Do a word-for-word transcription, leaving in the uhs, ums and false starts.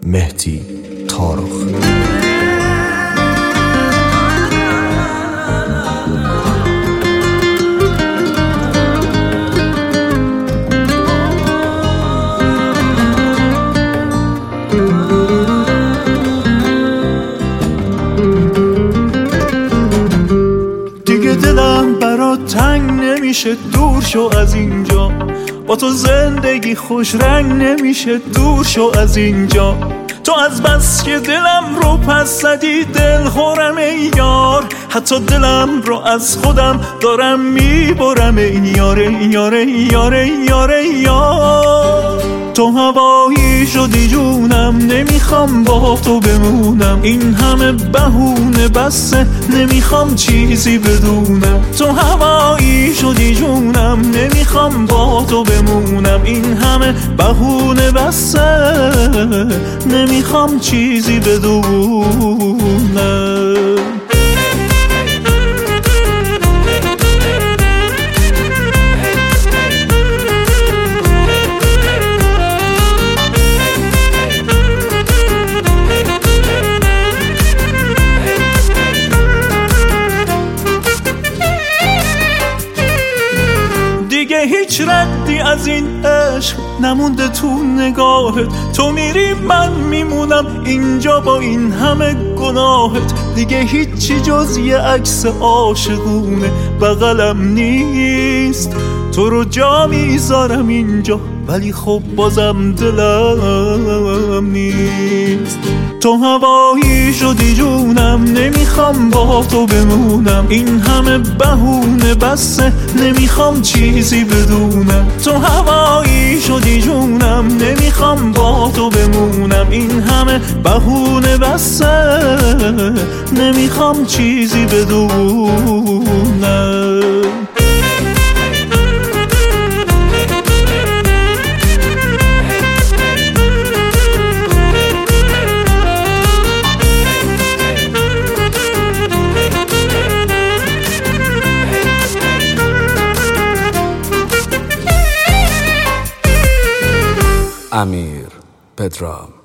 مهدی طارق. دیگه دلم برات تنگ نمیشه، دور شو از اینجا. با تو زندگی خوش رنگ نمیشه، دور شو از اینجا. تو از بس که دلم رو پس زدی دل خورم ای یار، حتی دلم رو از خودم دارم میبرم ای یار ای یار ای یار ای یار ای یار. تو هوایی شدی جونم، نمیخوام با تو بمونم. این همه بهونه بسه، نمیخوام چیزی بدونم. تو هوایی شدی جونم، نمیخوام با تو بمونم. این همه بهونه بسه، نمیخوام چیزی بدونم. دیگه هیچ ردی از این عشق نمونده تو نگاهت. تو میری من میمونم اینجا با این همه گناهت. دیگه هیچی جز یه عکس عاشقونه بغلم نیست. تو رو جا میذارم اینجا ولی خب بازم دلم نیست. تو هوایی شدی جونم، نمیخوام با تو بمونم. این همه بهونه بسه، نمیخوام چیزی بدونم. تو هوایی شدی جونم، نمیخوام با تو بمونم. این همه بهونه بسه، نمیخوام چیزی بدونم. امیر پدرام.